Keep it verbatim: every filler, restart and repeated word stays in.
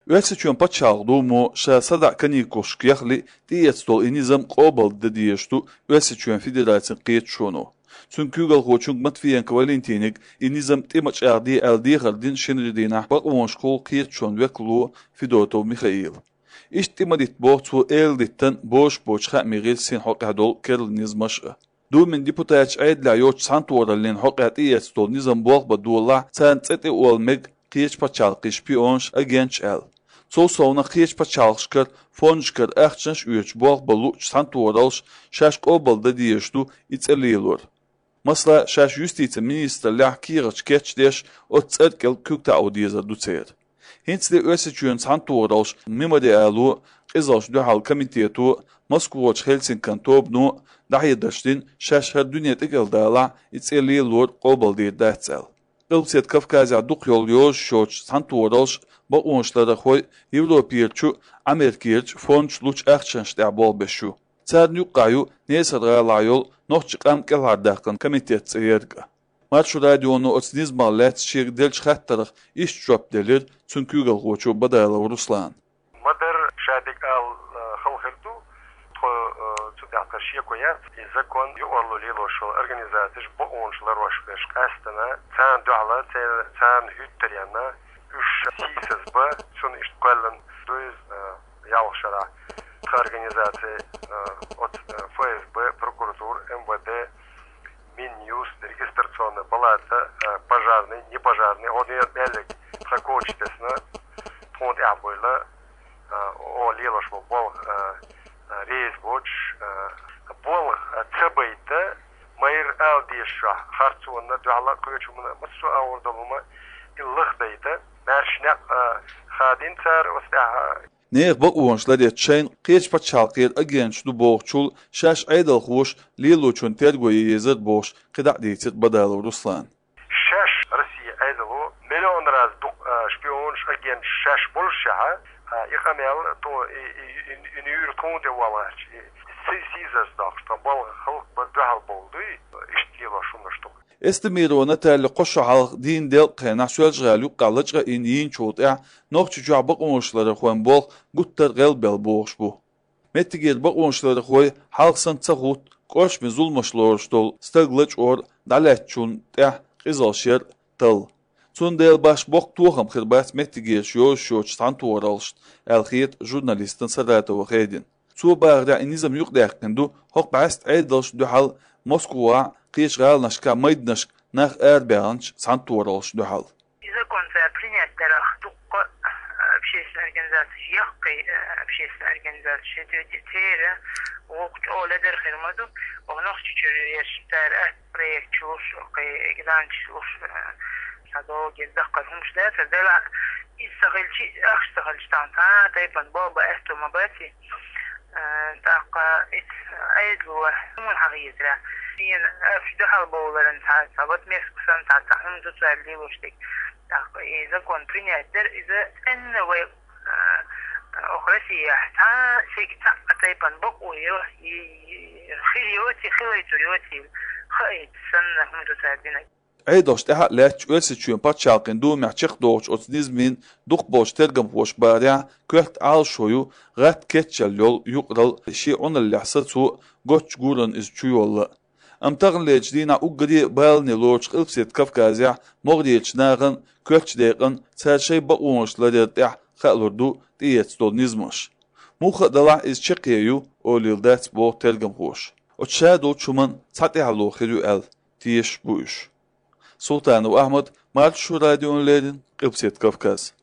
Üesiçön paçağlımu şahsada kanikoşk yaxli diyetstol inizam qobal dediyeshtu üesiçön federasyon qiyet şonu. Çünkü gal hoçung matfiyen kvalentinik inizam timaç adi eldi khaldin şenridina baqwon şkol qiyet şon veklu Fidotov Mikhail. İştimadit boğtu elditten boş boş xamigil sin hoqadol kerl nizmaş. دو من ديبوتاج عيد لا يوش سانتورا لين حقات إيستول نظام بوغ بدولا سان تتي أولمج قيش بچالقش بيونش أجنش أل سو سونا قيش بچالقشكر فونشكر أخشنش üyeç بوغ بلوش سانتورالش شاش قوبل دديشتو إتسأليلور مثلا شاش يستيتس مينيستر لح كيرش كيتش ديش أتسألكل كوكتا أوديزر دوتسير هنس دي أسيتشون سانتورالش ميما دي ألو إزالش دو حال كميتيتو Moskvoç Helsinkan tobnu dahi daştin şaşhar dünyetik eldala itselli lor qobal diye dahtsel. Ilpset Kafkazya duq yol yoş şoç santuoralş ba onşlara xoy Evropiyerçu Amerikiyerç fonç luç axçanş da bol beşu. Çar nuqayu nesara layol noqçqam kelhardaqan komitet tsayerqa. Marşu radyonu otnizmallat şirdelç xattarıq iş job delir çünkü galğoçu badala Ruslan. Madar şadik al xalxirtu Тудакашия коят и закон юорлули лошол организатиш бо оншлар вашвеш кастана цан дуала цан хюттеряна үш сисез ба сон иштқалын дуз ялшара организация от ФСБ, прокуратур, МВД, Минюст, регистрационная палата, пожарный, непожарный, он и белик хакочтесна фонд абойла о лилош бол рейс боч бол цабайта майр алдиша харцуна дуала көчүмүнө мусу аурдалума иллыхдайта маршна хадин цар вастаха Neer bak uğunçlar yetşeyn, qeç paçalqiyet agenç du boğçul, şaş aydal xoş, liloçun tergoyi yezir boğç, qidaq deytit badalı Ruslan. Şaş Rusiya aydalu, milyon raz şpiyonş agenç şaş bolşaha, iqamel to ünür tonde valar. Sizaz daqta bal xalq badal boldu, iştiyla şunuştuk. استميرو نتال قش حلق دين دل قنا سوال جالو قالجا ان ين چوتع نوخچ جواب قونشلار خوان بول گوتر قل بل بوش بو متگیر بقونشلار خوي حلقسن تغوت قوش مزولمشلورشتول staglaç or dalatchun ta qizalşer tıl Çun del baş bok tuğam xirbat metiger şo şo tantoralş elxiyet jurnalistin Saratova xedin Çu bağda inizam yuq daqindu hoq bast aydalş duhal Moskva قيش غال نشكا ميدنش نخ أربعانش سانتورالش دوحال. إذا كنت принять درختوق بشيء организации يحقي بشيء организации تيرا وقت أول درخير مدو ونخش تشريش تار بريك شوش وقي إقدانش شوش هذا جزاق همش ده فدلا يستغل شيء أشتغل شتانتا تايبان بابا أستو مباتي تاقا أيدلو من حقيقة ين أفدح البولرن تاع ثبت مسكسن تاع تحمل تسالي وشتك إذا كون برينيا در إذا إن و أخرسي حتى سكتا تايبان بقويو خيوتي خيوتي يوتي خيط سن هم تسالينا Aydosh ta lach ösichün paçalqın du machıq doğç otnizmin duq boş tergam hoş barya köht al şoyu gat ketçel yol yuqral şi onal lahsa su goç guran iz çuyolla Amtağın leçdina uqri balni loç qilset Kafkazya moğdiyeçnağın köçdeqin çarşay baqonşlar yatah xalurdu diyetstol nizmaş Muxadala iz çeqiyu olildat bo tergam hoş Oçado çuman satihalo xiru el tiyeş bu iş Sultanov Ahmet Marşu Radyo'nun Qıpset Kafkaz